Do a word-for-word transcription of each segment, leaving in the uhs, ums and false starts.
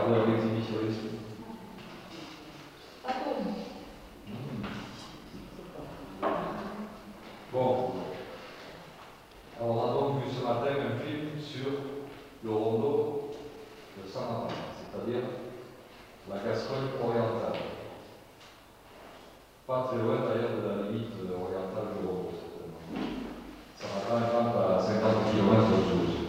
de l'exhibitionniste. Bon. Alors, on a donc vu ce matin un film sur le rondeau de Saint-Martin, c'est-à-dire la Gascogne orientale. Pas très loin d'ailleurs de la limite orientale du rondeau, certainement. Saint-Martin est à cinquante kilomètres de Toulouse.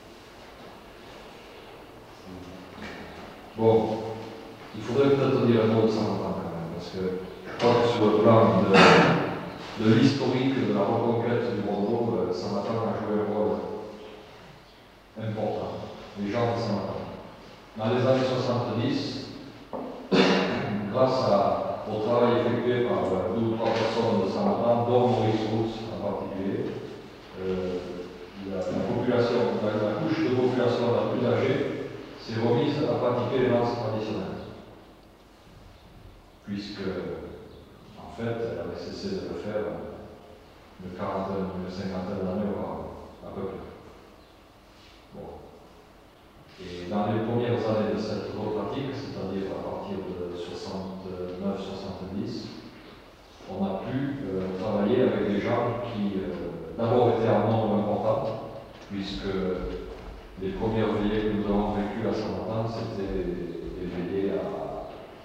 Bon, il faudrait peut-être dire un mot de Saint-Martin quand même, parce que je crois que sur le plan de, de l'historique de la reconquête du rondeau, Saint-Martin a joué un rôle important. Les gens de Saint-Martin. Dans les années soixante-dix, grâce à, au travail effectué par deux ou trois personnes de Saint-Martin, dont Maurice Roux en particulier, euh, la, la, population, la, la couche de population la plus âgée s'est remise à pratiquer les danses traditionnelles. Puisque, en fait, elle avait cessé de le faire une quarantaine, une cinquantaine d'années auparavant, à peu près. Bon. Et dans les premières années de cette pratique, c'est-à-dire à partir de soixante-neuf soixante-dix, on a pu euh, travailler avec des gens qui euh, d'abord étaient en nombre important, puisque les premières veillées que nous avons vécues à Saint-Martin, c'était des veillées à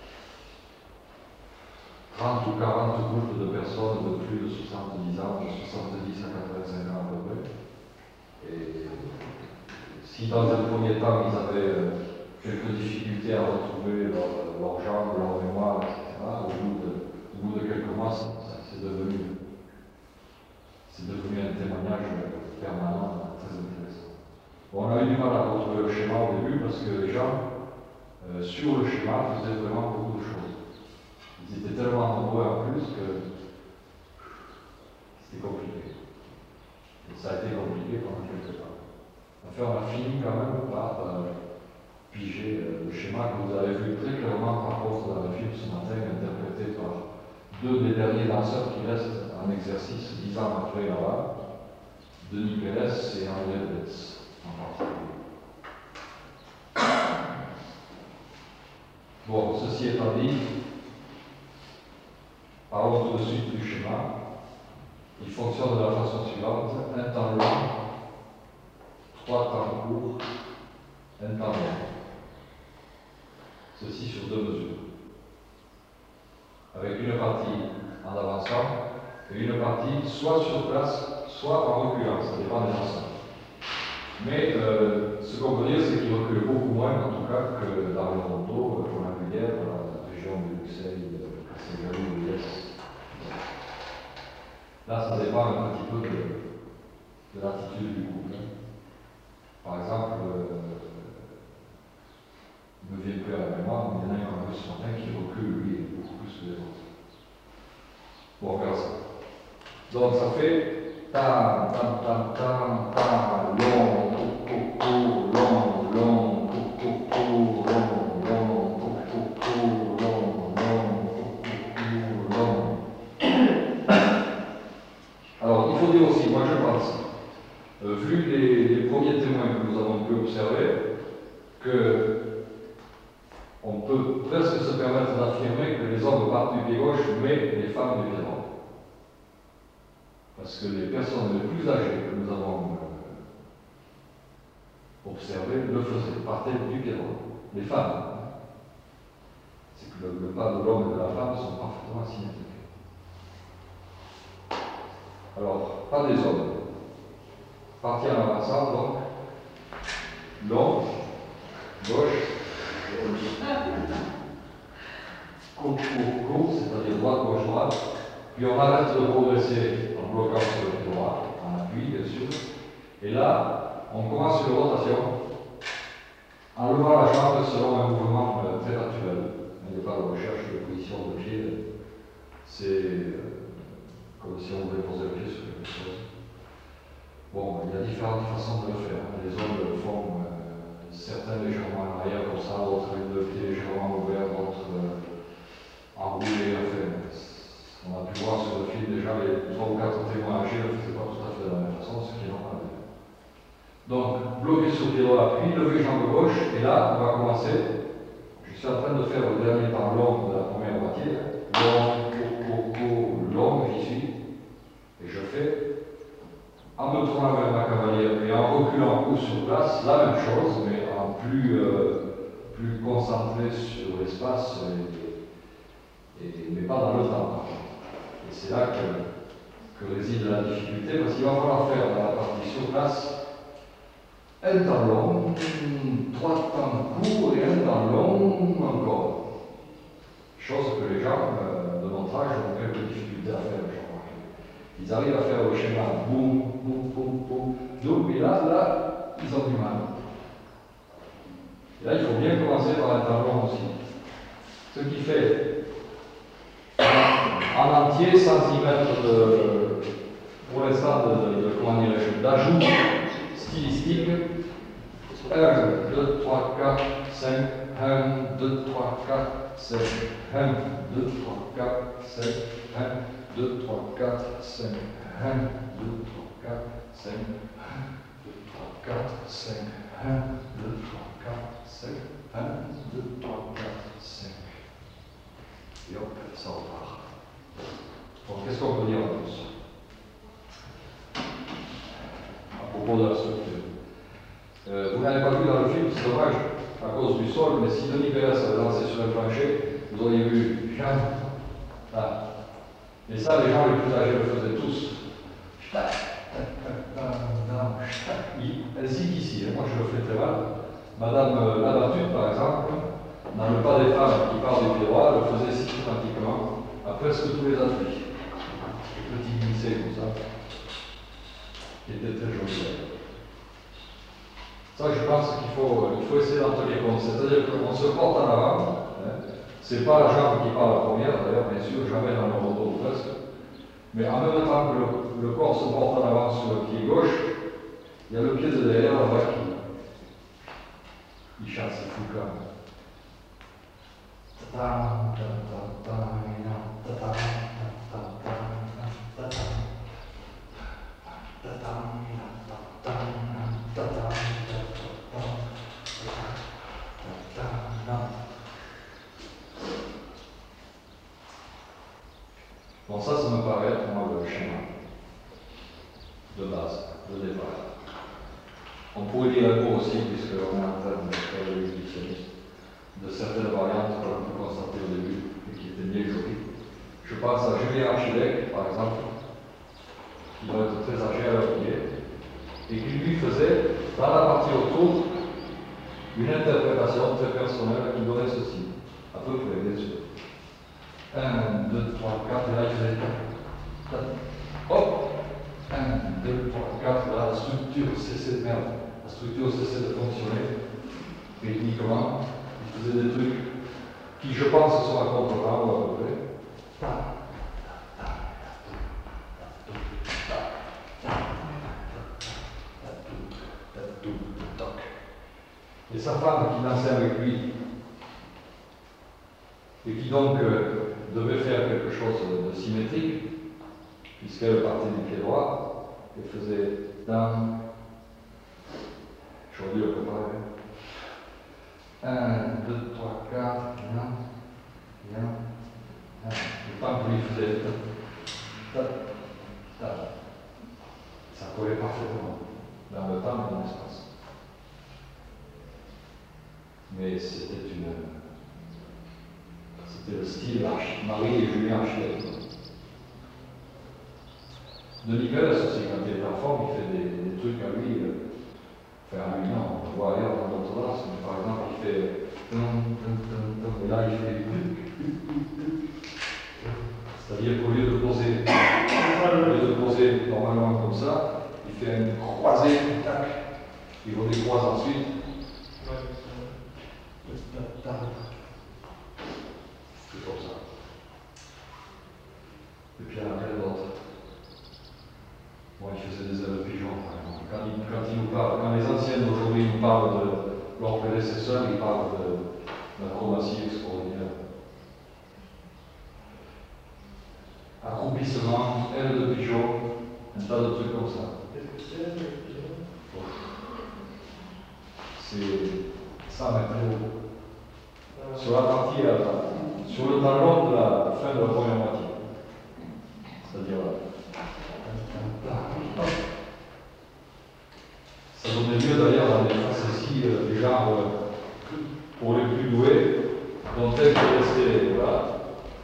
trente ou quarante groupes de personnes de plus de soixante-dix ans, de soixante-dix à quatre-vingt-cinq ans à peu près. Et si dans un premier temps ils avaient euh, quelques difficultés à retrouver leur, leur jambe, leur mémoire, et cetera, au bout de, au bout de quelques mois, c'est devenu, c'est devenu un témoignage permanent très intéressant. Bon, on a eu du mal à retrouver le schéma au début parce que les gens, euh, sur le schéma, faisaient vraiment beaucoup de choses. Ils étaient tellement nombreux en plus que c'était compliqué. Et ça a été compliqué pendant quelques temps. Enfin, on a fini quand même par euh, piger euh, le schéma que vous avez vu très clairement par contre dans le film ce matin, interprété par deux des derniers danseurs qui restent en exercice dix ans après là-bas, Denis Pérez et André Betz en particulier. Bon, ceci étant dit, parlons tout de suite du schéma. Il fonctionne de la façon suivante: un temps long, trois temps courts, un temps long. Ceci sur deux mesures. Avec une partie en avançant et une partie soit sur place, soit en reculant, ça dépend des danseurs. Mais euh, ce qu'on peut dire, c'est qu'il recule beaucoup moins, en tout cas, que dans le rondeau, qu'on a vu hier, dans la région de Bruxelles, de Castelgalou, de l'Est. Là, ça dépend un petit peu de, de l'attitude du couple. Par exemple, euh, il me vient plus à la mémoire, mais il y en a un peu ce matin qui recule, lui, beaucoup plus que les autres. Bon, on verra ça. Donc, ça fait ta, ta, ta, ta, ta, long, court, long, long, court, long, long, court, long, long, long. Alors, il faut dire aussi, moi je pense, euh, vu les, les premiers témoins que nous avons pu observer, que on peut presque se permettre d'affirmer que les hommes partent du pied gauche, mais les femmes du pied droit. Parce que les personnes les plus âgées que nous avons euh, observées le faisaient, partaient du pied droit. Les femmes. C'est que le, le pas de l'homme et de la femme sont parfaitement symétriques. Alors, pas des hommes. Partir en avançant, donc, long, gauche, court, court, court, c'est-à-dire droite, gauche, droite. Puis on arrête de progresser en bloquant sur le pied droit, en appui, bien sûr. Et là, on commence une rotation en levant la jambe selon un mouvement euh, très naturel. Il n'y a pas de recherche de position de pied. C'est euh, comme si on voulait poser le pied sur quelque chose. Bon, il y a différentes façons de le faire. Les hommes le font, euh, certains légèrement en arrière comme ça, d'autres avec le pied légèrement ouvert, d'autres euh, enroulés. Enfin, on a pu voir sur le film déjà les trois ou quatre témoins âgés ne faisaient pas tout à fait de la même façon, ce qui est normal. Donc, bloqué sur le pied droit, puis lever jambe gauche, et là, on va commencer Je suis en train de faire le dernier temps long de la première moitié. Long, court, court, court, long, j'y suis. Et je fais, en me tournant vers ma cavalière et en reculant un coup sur place, la même chose, mais en plus, euh, plus concentré sur l'espace, et, et, mais pas dans le temps. Et c'est là que, que réside la difficulté, parce qu'il va falloir faire dans la partie sur place un temps long, trois temps courts et un temps long encore. Chose que les gens euh, de notre âge ont quelques difficultés à faire, je crois. Ils arrivent à faire le schéma boum, boum, boum, boum, boum, et là, là, ils ont du mal. Et là, il faut bien commencer par un temps long aussi. Ce qui fait en entier centimètres de, pour l'instant, de, de, comment dirais-je, d'ajout stylistique. un, deux, trois, quatre, cinq, un, deux, trois, quatre, cinq, un, deux, trois, quatre, cinq, un, deux, trois, quatre, cinq, un, deux, trois, quatre, cinq, un, deux, trois, quatre, cinq, un, deux, trois, quatre, cinq, un, deux, trois, quatre, cinq. Et hop, ça repart. Donc, qu'est-ce qu'on peut dire en plus à propos de la structure? Euh, vous n'avez pas vu dans le film, c'est dommage, à cause du sol, mais si Denis Pérez avait lancé sur un plancher, vous auriez vu Jean. Ah. Et ça, les gens les plus âgés le faisaient tous. Ainsi qu'ici, moi je le fais très mal. Madame euh, Labatut, par exemple, dans le pas des femmes qui parlent du pied droit, le faisait systématiquement à presque tous les athlètes. Les petits glissés comme ça, qui étaient très jolis. Ça, je pense qu'il faut, il faut essayer d'en tenir compte. C'est-à-dire qu'on se porte en avant. Hein. C'est pas la jambe qui part la première, d'ailleurs, bien sûr, jamais dans le retour presque. Mais en même temps que le, le corps se porte en avant sur le pied gauche, il y a le pied de derrière là-bas qui il chasse, il fout quand même. Bon, ça, ça me paraît être moi le schéma de base, de départ. On pourrait dire un mot aussi, puisqu'on est en train de faire le exhibitionniste, de certaines variantes qu'on a pu constater au début et qui étaient bien jolies. Je pense à Julien Archilec, par exemple, qui doit être très âgé à leur pied, et qui lui faisait, dans la partie autour, une interprétation très personnelle qui donnait ceci, à peu près, bien sûr. un, deux, trois, quatre, et là il faisait hop, un, deux, trois, quatre, là la structure cessait de merde, la structure cessait de fonctionner, rythmiquement, il faisait des trucs qui, je pense, sont à contre-temps ou à peu près. Et sa femme qui dansait avec lui, et qui donc euh, devait faire quelque chose de symétrique, puisqu'elle partait du pied droit, et faisait dans. J'aurais dû le préparer. un, deux, trois, quatre, bien, bien, le temps que lui faisait. Ta, ta. Ça collait parfaitement, dans le temps et dans l'espace. Mais c'était une. C'était le style Marie et Julien Archilec. Denis Pérez aussi, quand il est en forme, il fait des, des trucs à lui. Euh, enfin, à lui, non, on le voit ailleurs dans d'autres danses, mais par exemple, il fait. Et là, il fait. C'est-à-dire qu'au lieu de poser, au lieu de poser normalement comme ça, il fait un croisé, tac, il redécroise ensuite. C'est comme ça. Et puis il y en a plein d'autres. Bon, il faisait des ailes de pigeon, par exemple. Quand il, quand il nous parle, quand les anciens d'aujourd'hui nous parlent de leurs prédécesseurs, ils parlent d'acrobatie extraordinaire. Accroupissement, ailes de pigeon, un tas de trucs comme ça. C'est ça, mais très haut. sur la partie, euh, sur le temps long de la fin de la première moitié. C'est-à-dire, ça donnait lieu d'ailleurs à des phrases ici, euh, du genre, euh, pour les plus doués, dont tel qui est resté, voilà,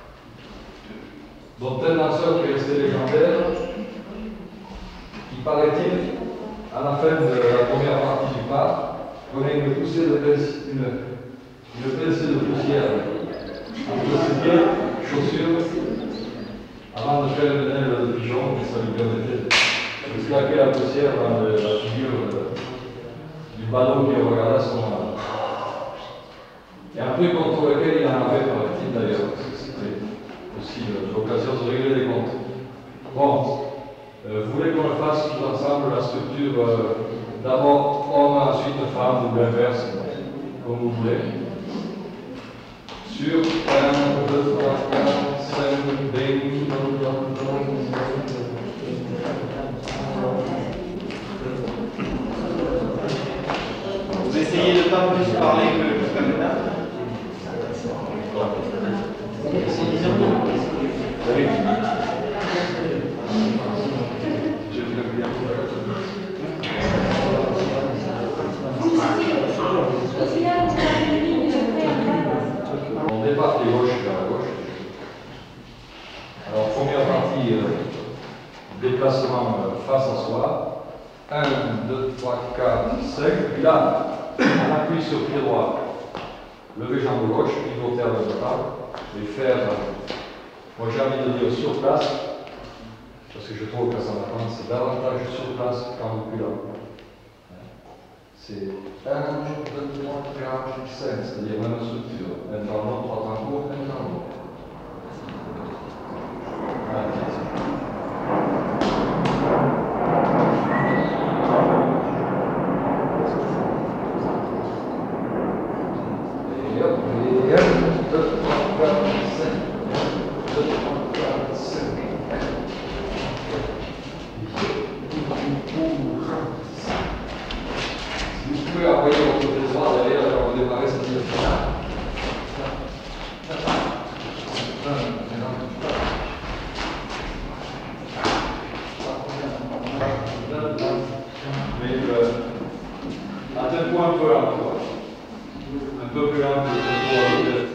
dont tel danseur qui est resté légendaire, qui paraît-il, à la fin de la première partie du pas, prenait une poussée de une, une pincée de poussière entre ses pieds, chaussures, avant de faire une aile de pigeon, et ça lui permettait de claquer la poussière dans le, la figure de, du ballon qu'il regardait à ce moment-là. Et un truc contre lequel il en avait, paraît-il d'ailleurs, parce que c'était aussi l'occasion de régler des comptes. Bon, euh, vous voulez qu'on le fasse tout ensemble, la structure euh, d'abord homme, ensuite femme, ou l'inverse, comme vous voulez. Sur un, deux, trois, quatre, cinq, dix, vous essayez de ne pas plus parler que jusqu'à maintenant. Oui. On départ des gauches vers la gauche. Alors, première partie, euh, déplacement euh, face à soi. un, deux, trois, quatre, cinq. Puis là, on appuie sur pied droit. Lever jambe gauche, pivoter vers la table. Et faire, euh, moi j'ai envie de dire sur place, parce que je trouve que ça m'apprend, c'est davantage sur place qu'en reculant. C'est un, deux, trois, quatre, cinq, c'est-à-dire même structure. Un temps long, trois temps courts, un temps long. Et hop, et un, deux, trois, quatre, cinq. deux, trois, quatre, cinq. Vous pouvez envoyer votre côté droit derrière quand vous démarrez cette direction-là. Mais euh, à tel point un peu lent, un peu plus lent que le tempo.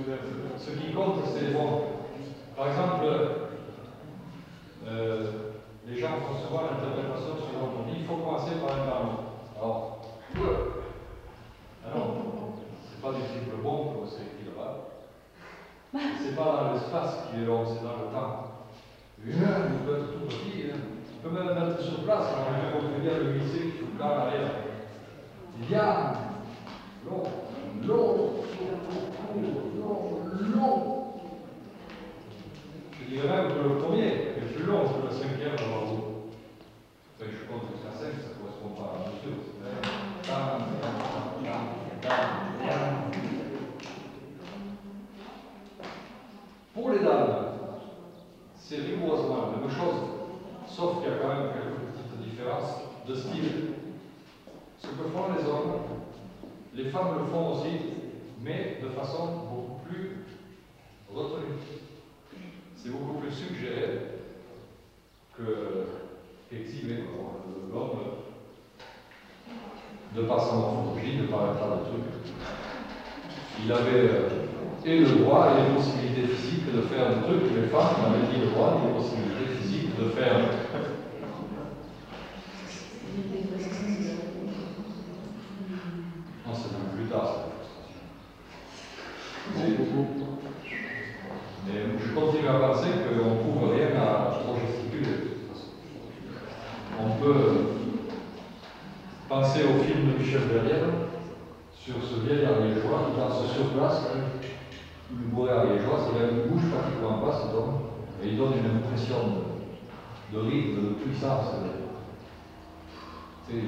Ce qui compte, c'est bon. Par exemple, euh, les gens font souvent l'interprétation suivante. On dit il faut commencer par un ballon. Alors, alors c'est pas du type bon, c'est équilibrable. C'est pas dans l'espace qui est long, c'est dans le temps. Il peut être tout petit, hein. Il peut même être sur place, alors on peut bien le glisser, il faut le faire arrière. Il y a long, long, long, long. Je dirais même que le premier est plus long que le cinquième avant vous. Enfin, je compte jusqu'à cinq, ça ne correspond pas à la mesure. Pour les dames, c'est rigoureusement la même chose, sauf qu'il y a quand même quelques petites différences de style. Ce que font les hommes, les femmes le font aussi, mais de façon beaucoup plus retenue. C'est beaucoup plus suggéré que qu'exhibé. L'homme, de par sa morphologie, de par un tas de trucs, il avait euh, et le droit et les possibilités physiques de faire des trucs que les femmes n'avaient ni le droit ni les possibilités physiques de faire. Non, c'est même plus tard, cette frustration. Mais je continue à penser qu'on ne trouve rien à trop gesticuler, de toute façon. On peut penser au film de Michel Verrières sur ce vieil ariégeois qui danse sur place. Le bourré ariégeois, c'est-à-dire qu'il ne bouge pratiquement pas, cet homme, et il donne une impression de, de rythme, de puissance. C'est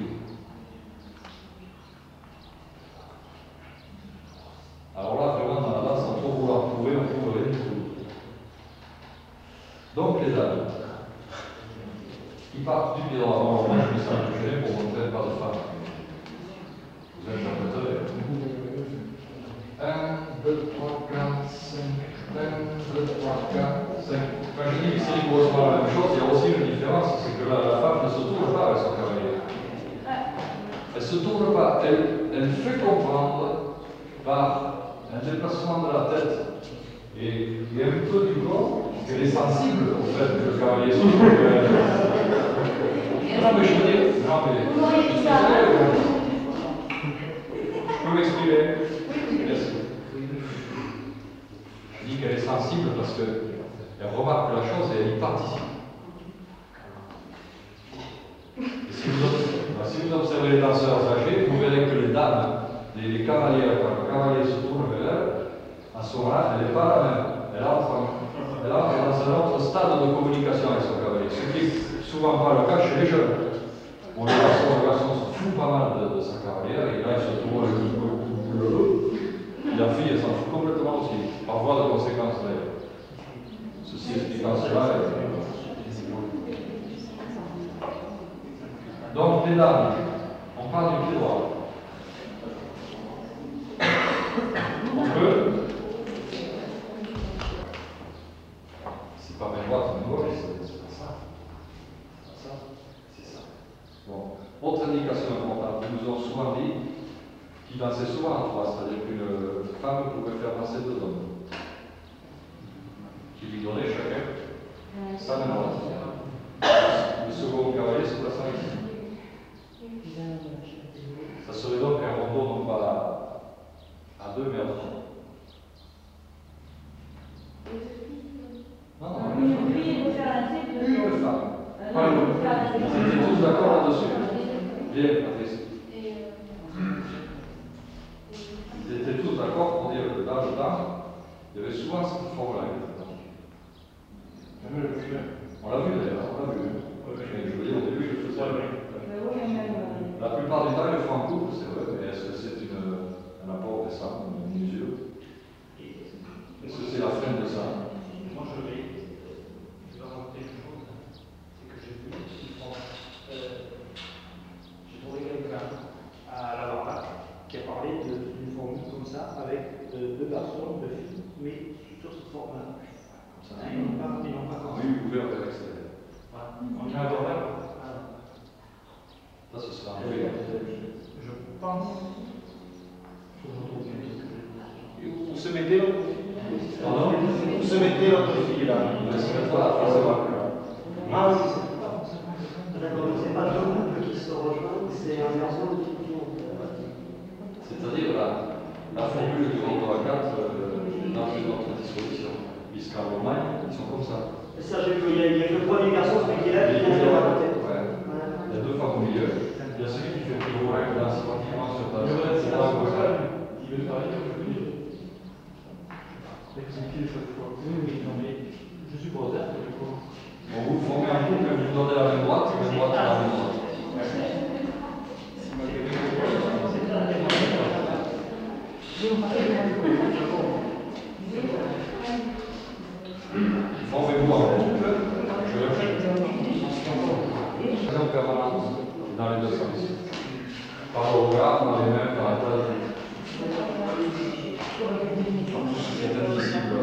alors là, vraiment, dans la danse, sans trop vouloir trouver, on trouve rien du tout. Donc, les dames, ils partent du pied droit. Alors, moi, je me sens gêné pour montrer pas de femme. Vous interpréterez. un, deux, trois, quatre, cinq. un, deux, trois, quatre, cinq. Quand je dis que c'est rigoureusement la même chose, il y a aussi une différence, c'est que la, la femme ne se tourne pas avec son cavalier. Elle ne se tourne pas, elle, elle fait comprendre par un déplacement de la tête et, et un peu du corps qu'elle est sensible au fait que le cavalier se tourne. Non mais je veux dire, non mais... Je peux m'exprimer? Merci. Je dis qu'elle est sensible parce qu'elle remarque la chose et elle y participe. Et si, vous observez, si vous observez les danseurs âgés, vous verrez que les dames, les, les cavaliers, quand le cavalier se tourne vers elle, à ce moment-là, elle n'est pas la même. Elle entre, elle entre dans un autre stade de communication avec son cavalier. Ce qui est souvent pas le cas chez les jeunes. Bon, le garçon, le garçon se fout pas mal de, de sa cavalière, et là il se tourne le et la fille, elle s'en fout complètement aussi, par voie de conséquence d'ailleurs. Ceci expliquant cela. Donc, les dames, on parle du pied droit. On peut. C'est pas main droite, main gauche, c'est pas ça. C'est ça. C'est ça. Bon. Autre indication importante, ils nous ont souvent dit qu'ils dansaient souvent en trois, c'est-à-dire qu'une femme pouvait faire danser deux hommes. Qui lui donnaient chacun sa main droite. Le second cavalier se plaçant ici. Ça serait donc un rondeau non pas à deux mais à trois. Non, non, une femme. Une femme. Ils étaient tous d'accord là-dessus. Bien, Patrice. Ils étaient tous d'accord pour dire que dans le temps, il y avait souvent cette forme-là. On l'a vu d'ailleurs, on l'a vu. Je veux dire, au début, je faisais. La plupart du temps, ils le font en couple, c'est vrai, mais est-ce que c'est un apport récent, une mesure? Est-ce que c'est la fin de ça? Moi, je vais rajouter une chose, c'est que j'ai vu qu'ils font. J'ai trouvé quelqu'un à la Varlac qui a parlé d'une formule comme ça, avec euh, deux garçons, deux filles, mais sur cette forme-là. Comme ça, ils n'ont pas, ils n'ont pas compris. Oui, ouvert vers l'extérieur. Voilà. On y a un Ça, ce sera un Je pense. Où se mettez l'autre fille? Pardon? Où se mettez l'autre fille là? Il va se mettre là, forcément. Ah oui, c'est Donc c'est pas deux couples qui se rejoignent, c'est un garçon de tout le monde. C'est-à-dire la, la formule du Rondo à quatre euh, dans notre disposition. Puisqu'en Romagne, ils sont comme ça. Et ça, j'ai vu, il y, a, il y a que le premier garçon, celui qui est là, qui est à côté. Ouais. Il y a deux femmes au milieu. Il y a celui qui fait plus haut, qui danse pratiquement sur ta c'est là où ça. Il veut travailler aujourd'hui. L'expliquer cette fois. Oui, oui, non, mais je suppose, hein, que du coup. Bon, vous formez un couple, vous donnez la même droite, la même droite, la même droite. Formez-vous en couple, je répète. En permanence, dans les deux sens. Par le regard, par les mains, par la tête. C'est admissible.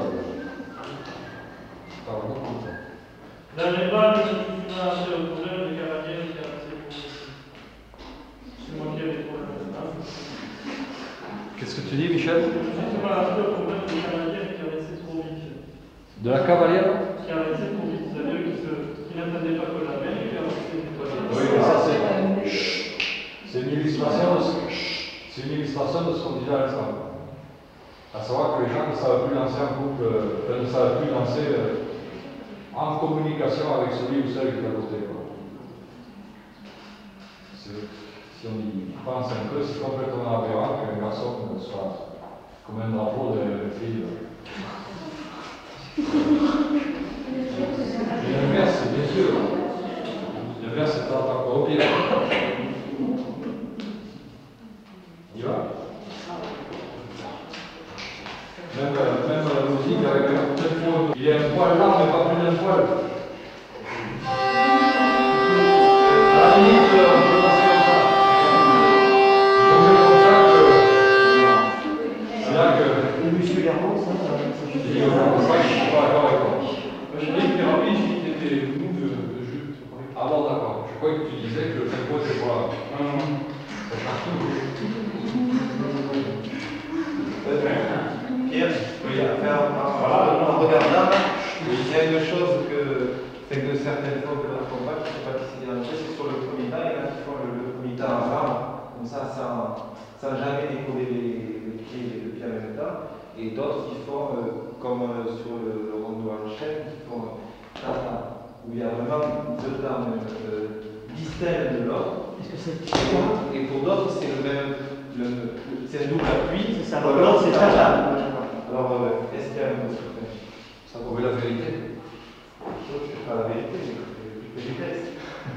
Par le couple. Dans les balles, je suis là assez au coureur, les cavaliers, qui a assez pour ici. C'est moi qui avais trop le Qu'est-ce que tu dis, Michel? C'est pas un peu le problème des cavaliers qui avançaient trop vite. De la cavalière? Qui avançaient trop vite, c'est-à-dire qui, se, qui n'attendaient pas que la main et qui avançaient trop vite. Oui, mais ça c'est. C'est une illustration de ce c'est une illustration de ce qu'on disait à l'instant. À savoir que les gens ne savent plus danser en couple, euh, ne savent plus danser euh, en communication avec celui ou celle qui est à côté. Si on y pense un peu, c'est complètement aberrant qu'un garçon soit comme un drapeau de fille. Et l'inverse, bien sûr. L'inverse est encore pire. Il va. Même, même la musique avec un tempo, il y a un poil là, mais pas plus d'un poil. À la limite, on peut passer comme ça. Donc c'est comme ça que. C'est là que. Le monsieur Garand, ça, ça Je dis au fond de ça, je ne suis pas d'accord avec toi. Je dis que rapide, je dis que tu étais mou de, de jus. Ah bon, d'accord. Je croyais que tu disais que le tempo était pas. Non, non. Pierre, oui, à faire en regardant, il y a une chose que c'est que certaines fois que notre combat, je ne sais pas qui c'est bien c'est sur le comita, il y en a qui font le, le comita en femme, comme ça, sans, sans jamais décoller les, les pieds et le pied en même temps, et d'autres qui font euh, comme euh, sur le, le rondo en chaîne, qui font tata, où il y a vraiment deux dames euh, distinctes de l'autre. Est-ce que c'est Et pour d'autres, c'est le même, le, le, c'est un double appui. C'est ça, l'autre c'est tata. Alors, euh, est-ce qu'il y a un autre? Ça prouve la vérité. Je ne fais pas la vérité, je fais du test.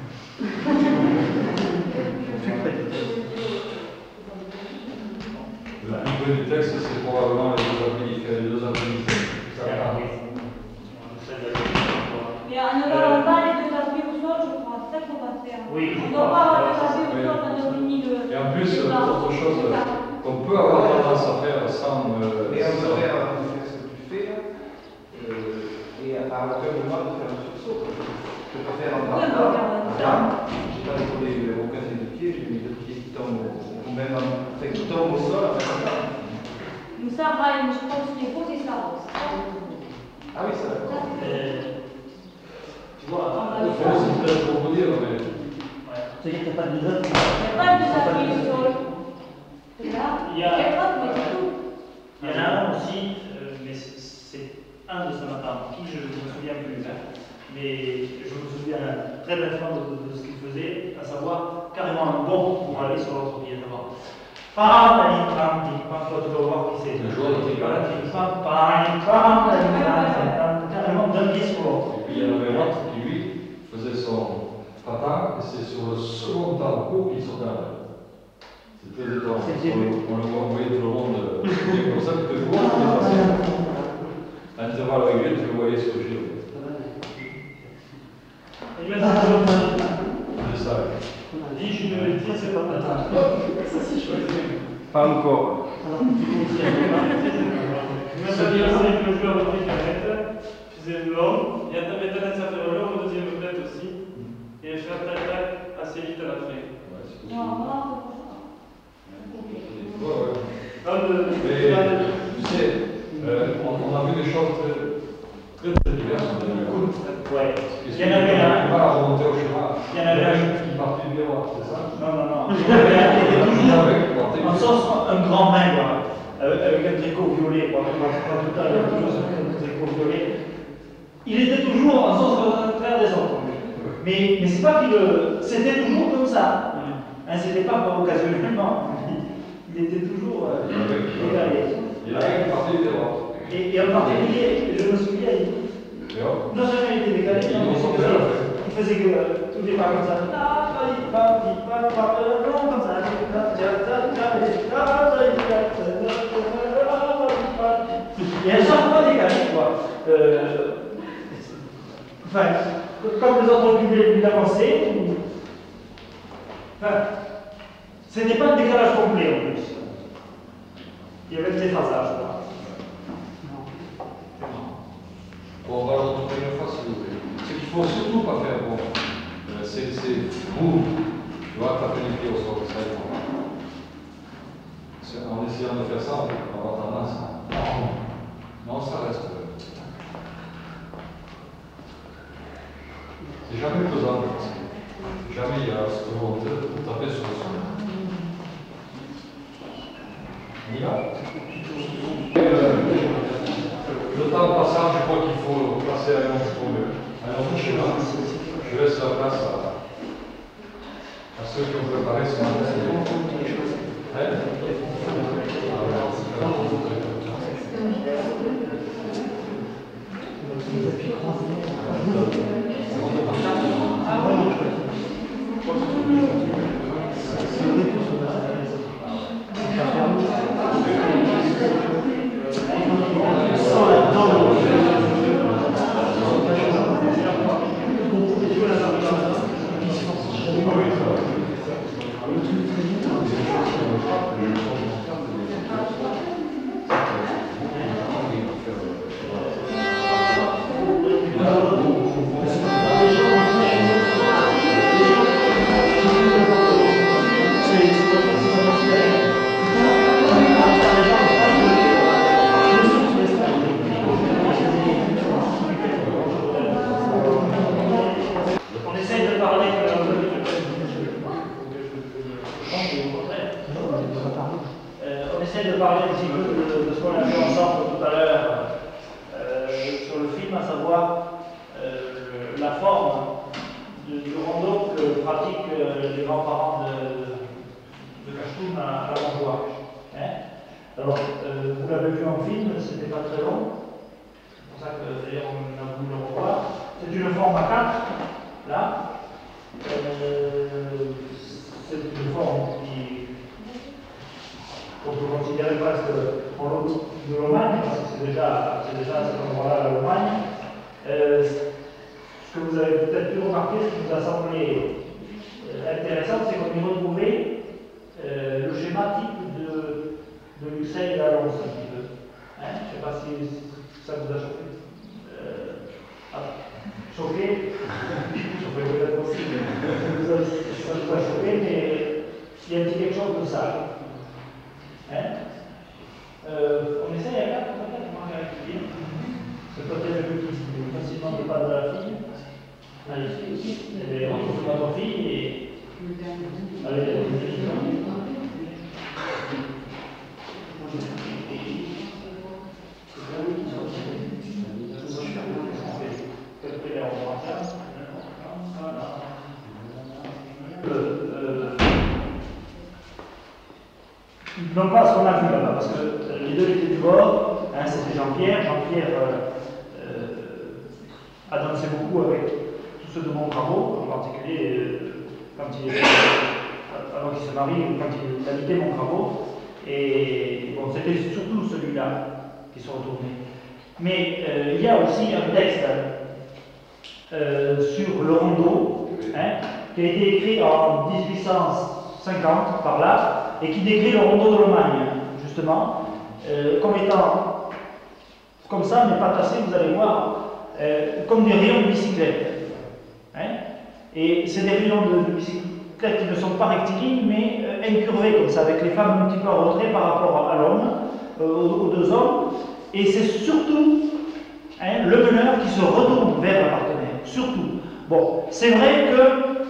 Le plus beau du texte, c'est probablement les deux applis, les deux applis. Mais on ne va pas les deux applis au sol, je crois. C'est ça qu'on va faire. Oui. On ne doit pas avoir deux applis au sol quand on finit le. Et en plus, autre chose qu'on peut avoir tendance à faire sans. Euh, Et on sans- peut faire ce que tu fais là, euh, et à aucun moment de faire un sursaut. Je peux faire un Oui, on peut partant, faire un là, je n'ai pas décollé aucun des deux pieds, j'ai mis deux pieds qui tombent, ou même en- enfin, qui tombent au sol, enfin comme ça. Mais ça, Ryan, je pense qu'il faut, c'est ça. Ah oui, ça d'accord. Tu vois, Le fond, c'est peut-être pour vous dire, mais. c'est-à-dire que tu n'as pas de deux Il n'y a pas de deux applis au sol. C'est là. Il y a- Quatre autres, mais c'est tout. Il y en a un aussi, euh, mais c'est c'est un de ce matin, qui je ne me souviens plus, hein. Mais je me souviens très bêtement de, de, de ce qu'il faisait, à savoir carrément un bond pour aller sur l'autre pied d'abord. Pam, pam, pam, pam, toi tu dois voir qui c'est. Le joueur de Voilà, pam, pam, pam, pam, pam, carrément d'un pied sur l'autre. Et puis il y en avait un autre qui, lui, faisait son patin, et c'est sur le second temps court qu'il sautait en l'air. C'est très étonnant. C'est On le on le voit envoyer tout le monde euh, comme ça, tu peux voir, mais parce que à intervalles réguliers, tu le voyais sur le giro. Et maintenant, C'est ça. dis, je ne le dis, c'est pas mal. Pas encore. Maintenant, il y a que le joueur de pied arrête, faisait le long, et à ta méthode, ça fait le long, le deuxième tête aussi, et je fais tac tac assez vite à la fin. Ouais, c'est Non, possible. non, Ouais, ouais. Dans le- Mais, tu sais, euh, on, on a vu des choses très, très, très diverses. Ouais. Il Il y en avait un. On va remonter au chemin. Il y en avait un qui partait du miroir, c'est ça? Non, non, non. Il y en avait un qui était toujours en sauce, un grand maigre, avec un tricot violet, quoi. Pas tout le temps, il y a toujours un tricot violet. Il était toujours en sauce contraire des autres. Mais, mais c'est pas qu'il. C'était toujours comme ça. Hein, c'était pas occasionnellement. Il était toujours euh, égalé. Il y en avait qui partait du miroir. Et, et en particulier, je me souviens, il, non seulement il était décalé, mais il faisait que euh, tous les pas comme ça. Non, comme ça. Et à chaque fois décalé, quoi. Euh, enfin, comme les autres voulaient plus avancer, enfin, ce n'était pas un décalage complet en plus. Il y avait des phasages, quoi. Bon, on va le retrouver une fois si vous voulez. Ce qu'il ne faut surtout pas faire, bon, euh, c'est vous, tu vois, taper les pieds au sol, ça y est. En essayant de faire ça, on va avoir tendance à... Non, ça reste... C'est jamais pesant, parce que jamais il y a cette volonté de taper sur le sol. On y va? euh, Le temps passant, je crois qu'il faut passer à un autre schéma. Je laisse la place à, à ceux qui ont préparé ce matin. Hein? Non pas ce qu'on a vu là-bas, parce que les deux étaient du bord, hein, c'était Jean-Pierre. Jean-Pierre euh, euh, a dansé beaucoup avec tous ceux de mon travaux, en particulier euh, quand il était, avant qu'il se marie, ou quand il habitait mon travaux. Et bon, c'était surtout celui-là qui se retournait. Mais euh, il y a aussi un texte euh, sur le rondeau, hein, qui a été écrit en dix-huit cent cinquante par là, et qui décrit le rondeau de Lomagne, justement, euh, comme étant comme ça, mais pas tassé, vous allez voir, euh, comme des rayons de bicyclette. Hein? Et c'est des rayons de, de bicyclette qui ne sont pas rectilignes, mais euh, incurvés comme ça, avec les femmes un petit peu en retrait par rapport à l'homme, euh, aux, aux deux hommes. Et c'est surtout hein, le meneur qui se retourne vers un partenaire. Surtout. Bon, c'est vrai que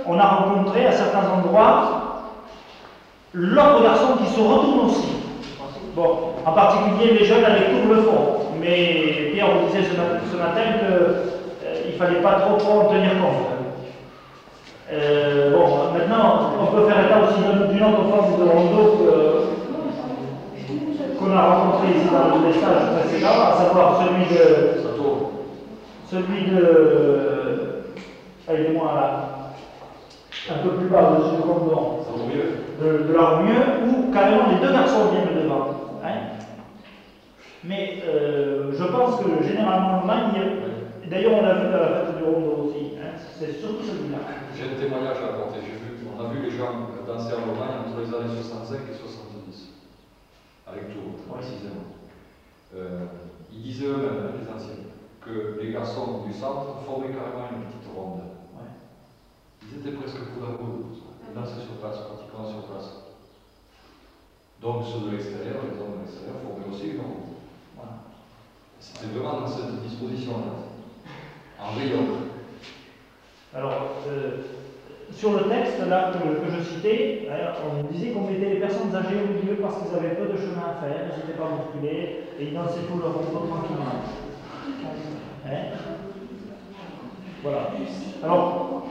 on a rencontré à certains endroits l'autre garçon qui se retourne aussi. Bon, en particulier les jeunes avec tout le fond. Mais Pierre vous disait ce matin, ce matin qu'il euh, ne fallait pas trop, trop en tenir compte. Euh, bon, maintenant, on peut faire état aussi d'une autre forme de rondo qu'on a rencontré ici dans le stage précédent, à savoir celui de. Celui de. Aidez-moi là. Un peu plus bas dessus le cordon. De, de la mieux, où carrément les deux garçons viennent devant. Hein? Mais euh, je pense que généralement le Magne, d'ailleurs on l'a vu à la fête du rondo aussi, hein? C'est surtout celui-là. J'ai un témoignage à raconter. Vu, on a vu les gens danser en Allemagne entre les années soixante-cinq et soixante-dix, avec Tours, précisément. Euh, ils disaient eux-mêmes, les anciens, que les garçons du centre formaient carrément une petite ronde. Ouais. Ils étaient presque coup à coup, ils dansaient sur place, pratiquement sur place. Donc ceux de l'extérieur, les hommes de l'extérieur, formaient aussi une ronde. Voilà. C'était vraiment dans cette disposition-là, en rayon. Alors, euh, sur le texte là que, que je citais, on disait qu'on mettait les personnes âgées au milieu parce qu'ils avaient peu de chemin à faire, ils n'étaient pas bousculés et ils dansaient tout leur rondo tranquillement. Hein? Voilà. Alors,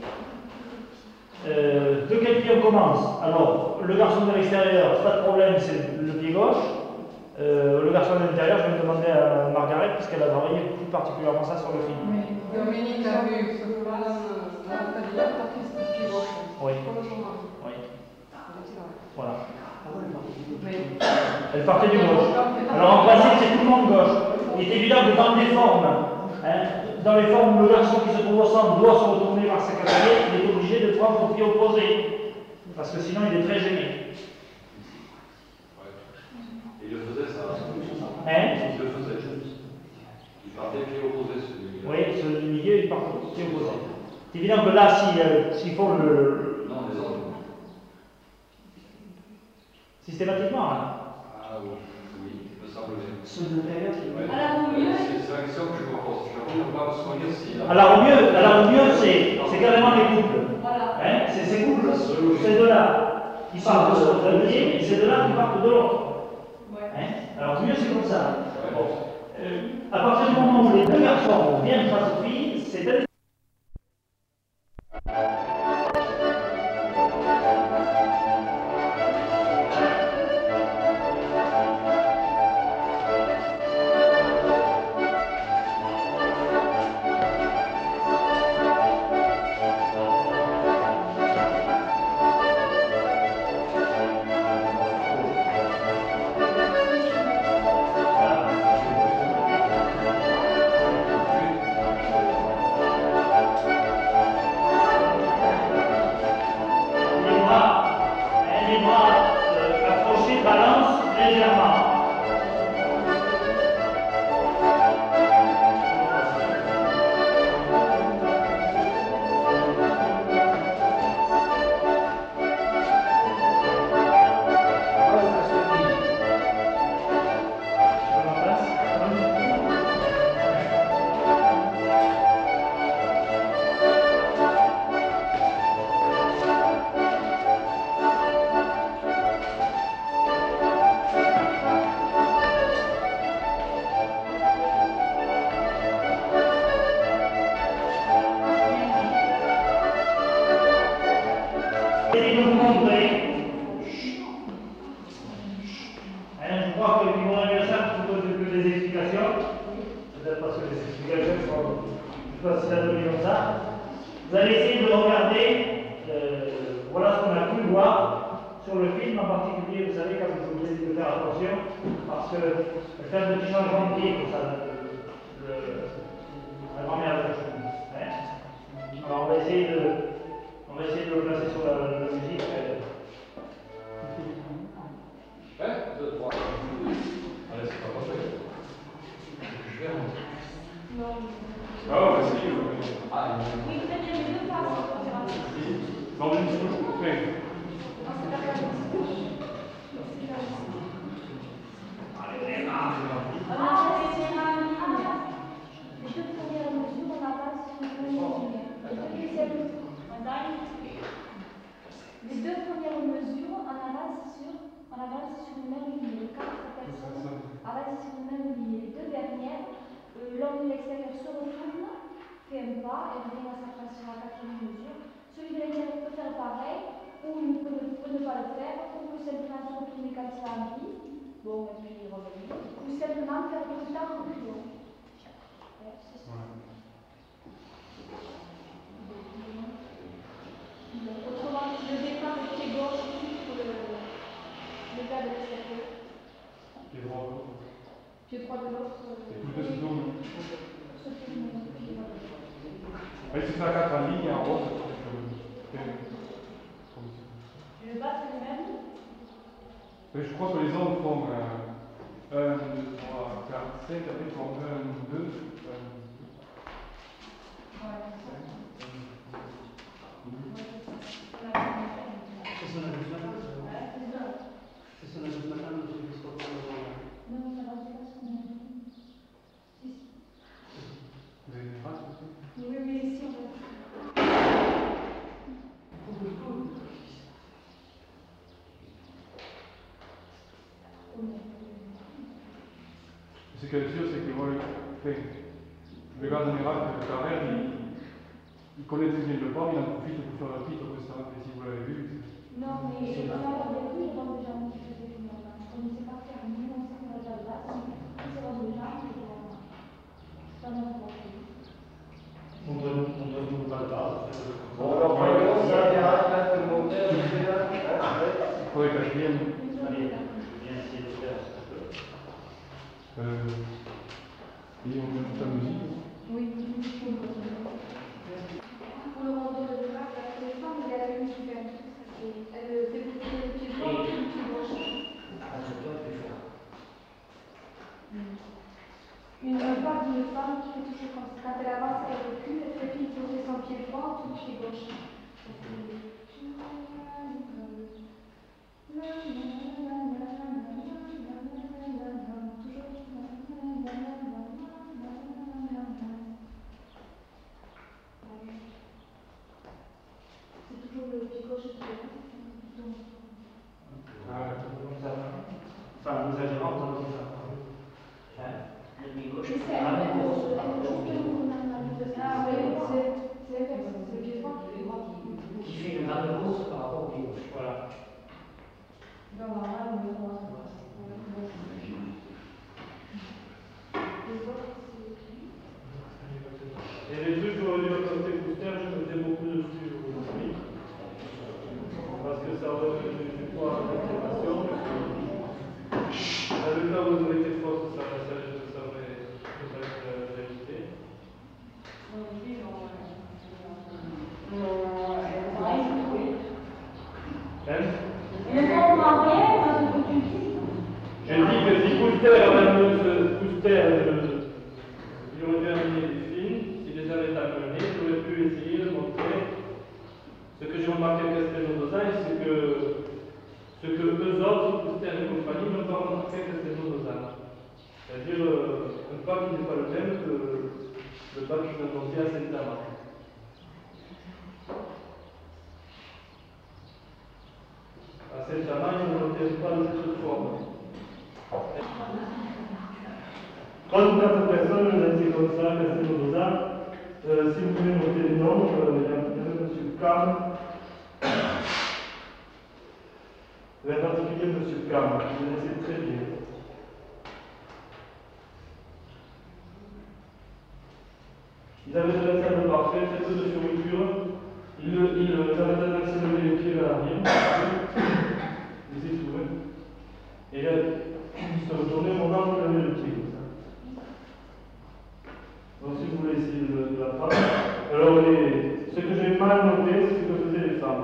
euh, de quel pied on commence? Alors, le garçon de l'extérieur, pas de problème, c'est le pied gauche. Euh, le garçon de l'intérieur, je vais me demander à Margaret, puisqu'elle a travaillé plus particulièrement ça sur le film. Oui, Dominique a vu ce que madame Natalia partait sur le pied gauche. Oui. Oui. Voilà. Mais... Elle partait du gauche. Alors en principe, c'est tout le monde gauche. Il est évident que dans les formes, hein, dans les formes où le garçon qui se trouve au centre doit se retourner vers ses cavaliers, il est obligé de prendre au pied opposé. Parce que sinon, il est très gêné. Il le faisait ça. Hein? Il le faisait. Il partait pied opposé celui-là. Oui, celui du milieu, il part pied opposé. C'est évident que là, s'ils euh, si font le. Non, les autres. Systématiquement, là. Ah oui, oui, il me semble bien. Ceux de l'intérieur qui. À la mieux. C'est la question que je me pose. Je ne peux pas me soigner si. Alors au mieux, alors, au mieux c'est carrément les couples. Voilà. Hein? C'est ces couples, ces deux-là qui partent d'un pied et ces deux-là qui partent de l'autre. Hein? Alors mieux c'est comme ça. Bon. Euh, à partir du moment où les deux garçons viennent face aux filles, c'est belle. Vous allez essayer de regarder, euh, voilà ce qu'on a pu voir sur le film en particulier. Vous savez, comme je vous disais, de faire attention, parce que faire un petit changement de pied, comme ça, le, le, la grand-mère de hein. Alors on va essayer de, on va essayer de le placer sur la, la musique. Un, deux, trois. Allez, c'est pas parfait. Je vais remonter. Non. Ah, bah si. Ah, Oui, vous faites les deux faces. Dans une souche, on fait. Non, c'est pas la souche. C'est la souche. Ah, c'est un Les deux premières mesures, on n'a pas su les deux deuxième. On a une droit, elle vient à sa place sur la quatrième mesure. Celui de l'intérieur peut faire pareil, ou il peut ne, peut ne pas le faire, ou peut simplement se retourner quand il a envie, bon, et puis revenir, ou simplement faire tout le temps en reculant. Ouais, c'est ça. Donc, autrement, le départ du pied gauche ici pour le, le gars de l'extérieur. Pied droit de l'autre. Pied droit de l'autre. Et tout le sinon, non. Ce pied droit de l'autre. Mais si tu as quatre en ligne, en haut, Le bas, c'est le même. mais je crois que les autres font un, deux, trois, quatre, cinq, après ils font un, deux, C'est son avis ce matin. C'est son avis ce matin, le truc qui se retrouve dans Non, ça va pas se mettre. vous avez des phrases aussi? Oui, oui, ici on va. Ce qui est sûr, c'est que moi, enfin, le gars général de Carrère, il, il connaît très bien le port, il en profite pour faire la piste au restaurant, si vous l'avez vu. Non, mais on a pas vu, je pense déjà on faisait tout le monde. On ne sait pas faire, nous on sait qu'on va déjà là, on sait pas déjà, c'est pas notre problème. On doit nous parler pas. Bon, alors, voyons, ça verra là, tout le monde est là. Il faut être quatrième. Allez, je viens essayer de faire ce que je peux. Euh, et on met toute la musique. Oui, pour le rendre de départ, la téléphone, il a la musique super. Elle fait bouger le pied droit et le pied gauche. Une part d'une femme qui fait toujours comme ça. Quand elle avance, elle recule, elle fait poser son pied droit ou le pied gauche. C'est toujours le pied gauche et le pied droit. Ah, Enfin, nous agirons dans le ça. Le pied gauche. C'est elle, elle bouge, elle bouge le mouvement normal. Ah oui, c'est elle, c'est le pied droit qui est droit qui. Qui fait une grande hausse par rapport au pied gauche. Voilà. Non, non, là, on le voit. et les trucs j'aurais dû côté booster, je mettais beaucoup dessus aujourd'hui. Parce que ça aurait du poids d'information. Dans le cas où vous avez été fausse, ça va être réalité. J'ai dit que si Booster avait Booster, il aurait bien amené des films, s'il les avait amenés, j'aurais pu essayer de montrer ce que j'ai remarqué avec Castelnau Lausanne, c'est que ce que eux autres, Booster et compagnie, n'ont pas remarqué avec Castelnau Lausanne. C'est-à-dire euh, un pas qui n'est pas le même que le pas qu'ils ont monté à Saint-Amand. À Saint-Amand, ils n'ont monté pas de cette forme. trente-quatre personnes, on a été comme ça, Castelnau Lausanne. Euh, si vous voulez noter les noms, euh, il y a M. Cam. En particulier M. Cam, qui vous connaissez très bien. Ils avaient de la salle parfaite, très peu de fioriture. Ils, ils, ils avaient tendance à lever les pieds vers l'arrière. Ils étaient tout. Et là, ils se retournaient au moment où ils avaient le pied comme ça. Donc si vous voulez essayer de, de la femme. Alors les, ce que j'ai mal noté, c'est ce que faisaient les femmes.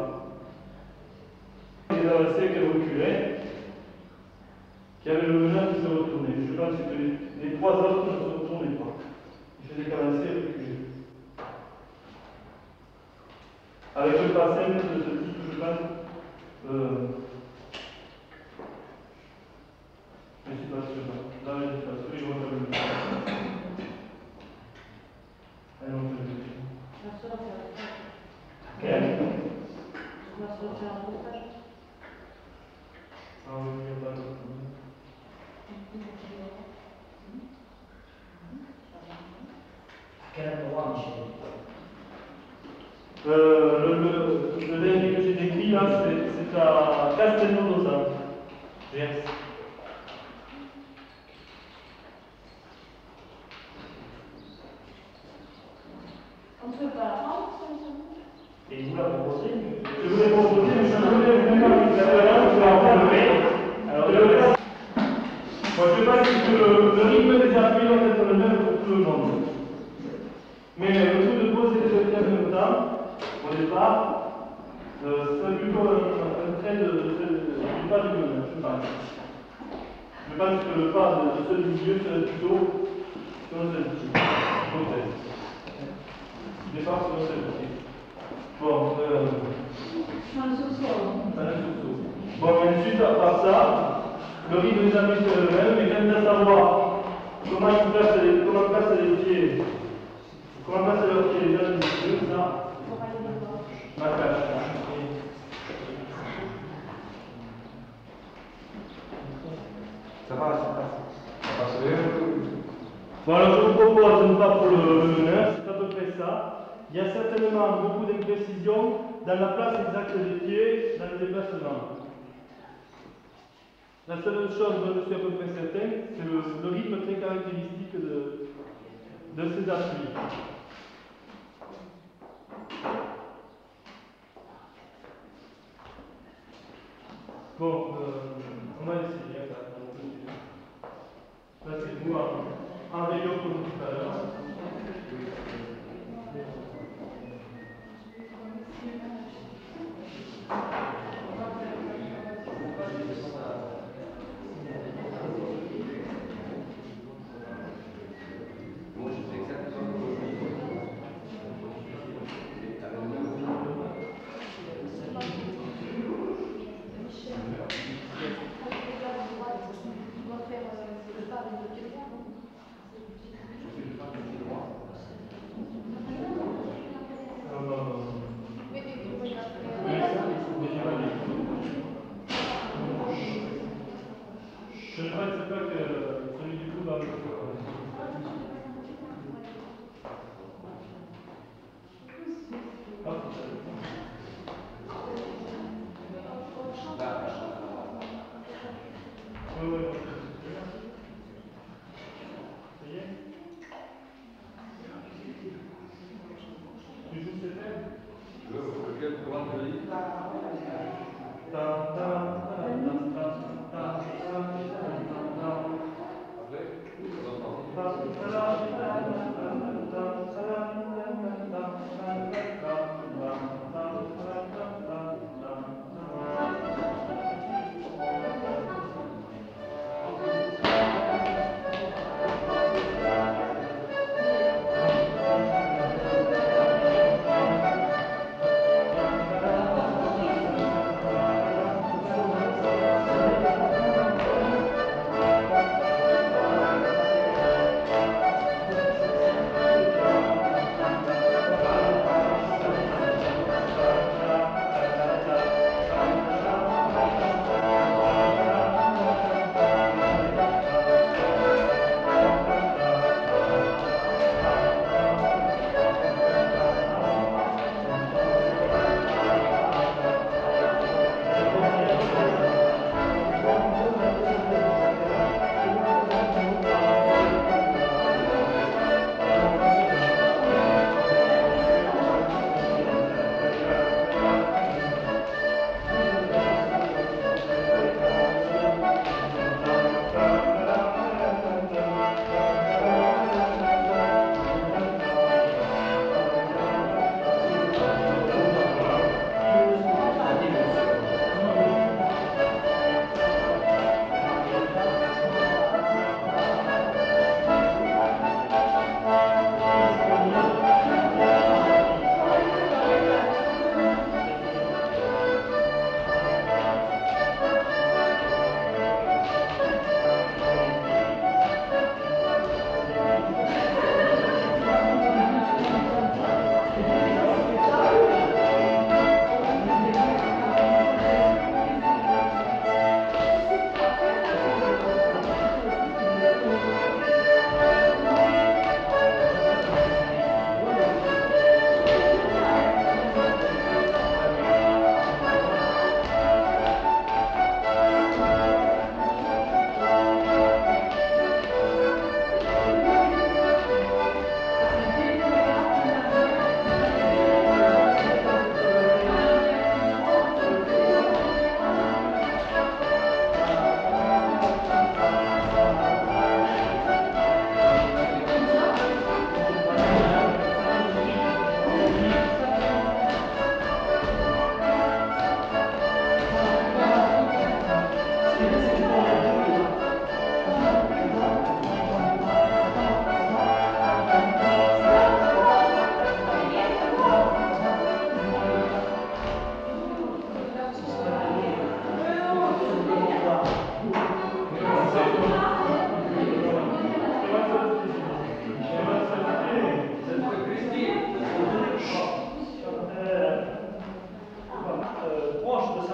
Ils avançaient, qu'elles reculaient, qui avaient le meneur qui se retournait. Je pense que les, les trois autres ne se retournaient pas. Ils faisaient qu'avancer et reculer. Avec le pas simple de ce type, je pense, euh, je ne suis pas sûr. Là, je ne suis pas sûr, ils vont faire le même. Elles vont faire le même. Quelle? Ah oui, il n'y a pas de problème. Quel endroit, Michel? Euh, le, le, le dernier que j'ai décrit là, c'est à Castelnuovo, Gers. On ne peut pas la prendre, Et vous la proposez? Je voulais proposer, mais je voulais vous dire que je vais en faire. Alors, je vais moi, je ne sais pas si le, le rythme des appuis doit être le même pour tout le monde. Mais le truc de poser les appuis en même temps, au départ, euh, c'est plutôt un, un trait de, de, de, du pas du milieu, je pense. Je pense que le pas de, de ceux du milieu serait plutôt sur le celui-ci. Hypothèse. Départ sur le celui-ci. Bon, euh. un sous-sol. Un sous-sol. Bon, ensuite, à part ça, le rythme des appuis c'est le même, mais quand à savoir comment ils placent les, comment placent les pieds, comment placent leurs pieds les uns les deux, ça, ma tâche. Ça va, ça passe. Ça passe bien. Bon, alors je vous propose, une part pour le, le meneur, c'est à peu près ça. Il y a certainement beaucoup d'imprécisions dans la place exacte des pieds, dans le déplacement. La seule chose dont je suis à peu près certain, c'est le, le rythme très caractéristique de, de ces appuis. Bon, euh, on va essayer. Là, c'est nous en, en rayon comme tout à l'heure.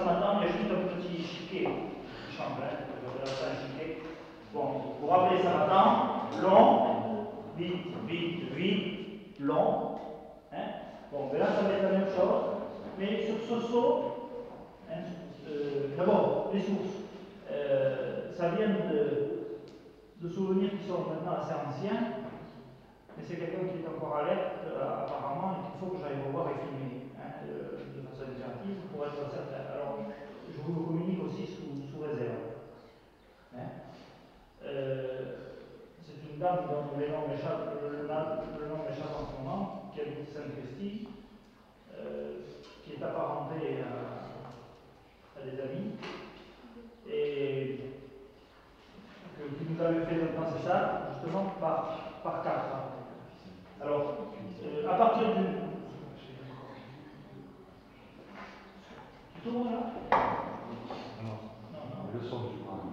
matin, il y a juste un petit chiquet qui change, hein, je vais faire un chiquet. Bon, vous rappelez ça matin, long, vite, vite, vite, long. Hein. Bon, ben là, ça va être la même chose, mais sur ce saut, hein, euh, d'abord, les sources, euh, ça vient de, de souvenirs qui sont maintenant assez anciens, mais c'est quelqu'un qui est encore alerte, euh, apparemment, et qu'il faut que j'aille revoir et filmer, hein, de, de façon interactive pour être certain. Alors, je vous le communique aussi sous, sous réserve. Hein. Euh, c'est une dame dont le nom m'échappe le, le nom m'échappe en ce moment, qui habite Sainte-Christie, euh, qui est apparentée à, à des amis, et que, qui nous avait fait penser ça, justement, par, par quatre. Alors, euh, à partir du... Tu tournes là? Non, non, le son du bras.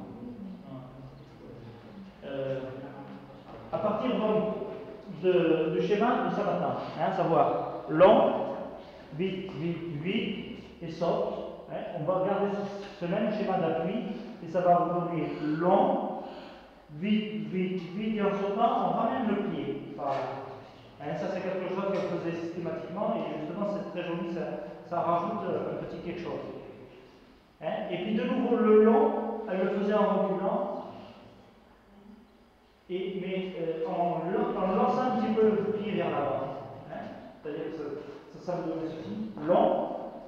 Euh, à partir donc de, du schéma de Sabatin, hein, savoir long, vite, vite, vite et saute, hein, on va garder ce, ce même schéma d'appui et ça va vous donner long, vite, vite, vite et en sautant, on ramène le pied par là. Hein, ça c'est quelque chose qu'elle faisait systématiquement et justement c'est très joli, ça, ça rajoute un petit quelque chose. Hein, et puis de nouveau le long, elle le faisait en reculant. Et, mais euh, en, en lançant un petit peu le pied vers l'avant. Hein, c'est-à-dire que ça, ça, ça me donne ceci. Long.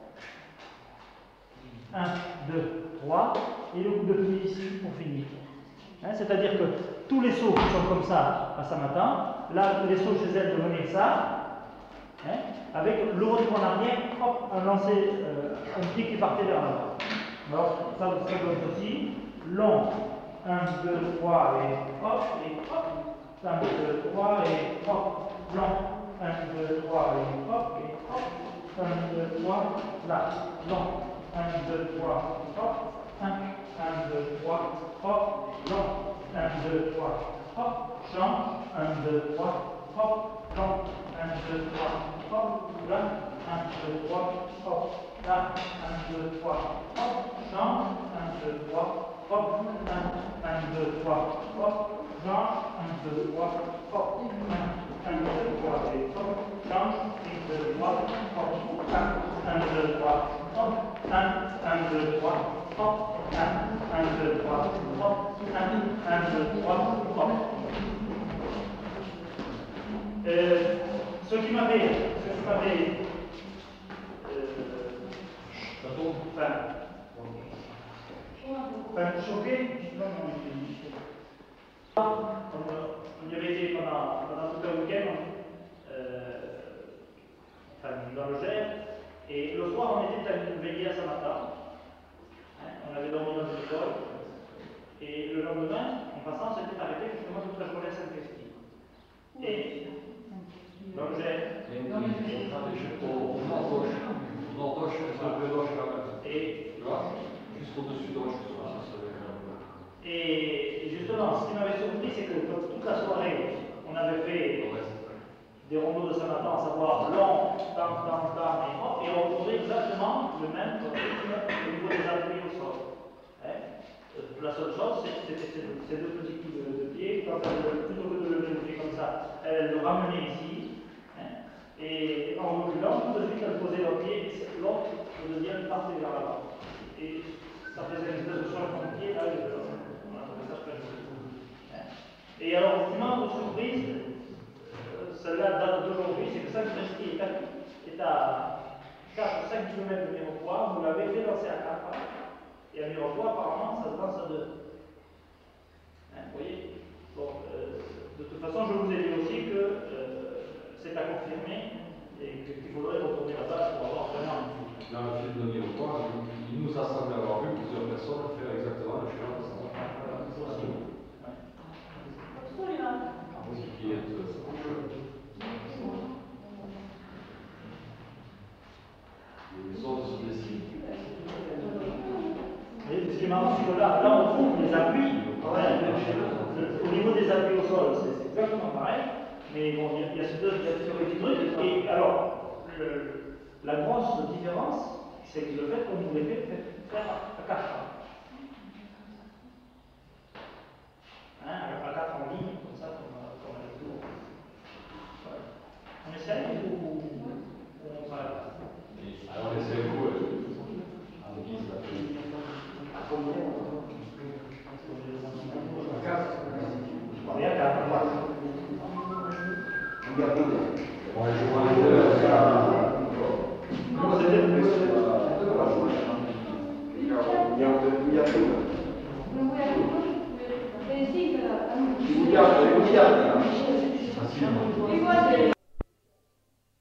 un, deux, trois. Et le coup de pied ici pour finir. Hein, c'est-à-dire que tous les sauts qui sont comme ça à Saint-Martin, là, les sauts chez elle devenaient ça. Hein, avec le retour en arrière, hop, un lancer, euh, un pied qui partait vers l'avant. Alors, ça, ça donne aussi. Long. un, deux, trois et hop, et hop. un, deux, trois et hop. Long. un, deux, trois et hop, et hop. un, deux, trois, là. Long. un, deux, trois, hop. un, deux, trois, hop. Long. un, deux, trois, hop. Change. un, deux, trois, hop. Long. un, deux, trois, hop. Là. un, deux, trois, hop. Là. un, deux, trois, hop. Change. un, deux, trois, hop. un, deux, trois, hop. Change. un, deux, trois, hop. un, deux, trois, et hop. Change. un, deux, trois, hop. un, deux, trois, hop. un, deux, trois, hop. un, deux, trois, hop. un, deux, trois, hop. Euh, ce qui m'avait, ce qui m'avait, euh, enfin, enfin, choqué, non, non, on, on y avait été pendant, pendant tout un week-end, euh, enfin, dans le Gers, et le soir on était à une veillée à Saint-Martin, hein, on avait dormi dans une école, et le lendemain, en passant, on s'était arrêté justement toute la journée à Sainte-Christie. Et dans le Gers, et juste au-dessus de Roche. Et justement, ce qui m'avait surpris, c'est que toute la soirée, on avait fait des rondeaux de Saint-Martin, à savoir long, tam, tam, tam, et hop, et on retrouvait exactement le même rythme au niveau des appuis au sol. Hein? La seule chose, c'était ces deux petits coups de, de pied, quand elle, plutôt que de lever le pied comme ça, elle le ramenait ici, hein? Et en reculant, tout de suite, elle posait le pied, et l'autre, le deuxième, partait vers l'avant. Et ça faisait une espèce de changement de pied, là, on a trouvé ça très joli. Hein? Et alors, une autre surprise, euh, celle-là date d'aujourd'hui, c'est que Sainte-Christie est à, est à quatre ou cinq kilomètres de Mirepoix, vous l'avez fait danser à quatre, et à Mirepoix, apparemment, ça se danse à deux. Hein, vous voyez? Bon, euh, de toute façon, je vous ai dit aussi que euh, c'est à confirmer et qu'il faudrait retourner là-bas pour avoir vraiment une. Dans le film de Mirepoix, il nous a semblé avoir vu plusieurs personnes faire exactement le chemin de Saint-Martin. Absolument. Qui est les autres se dessinent. Et ce qui est marrant, c'est que là, là, on trouve les appuis. Ouais, le, le, au niveau des appuis au sol, c'est exactement pareil. Mais bon, il y a, il y a ces deux petits trucs. Et alors, le, la grosse différence, c'est le fait qu'on nous les fait Et à quatre, voilà. Ouais, je vois les deux, c'est ça. Comment c'est fait? Non voy a decir que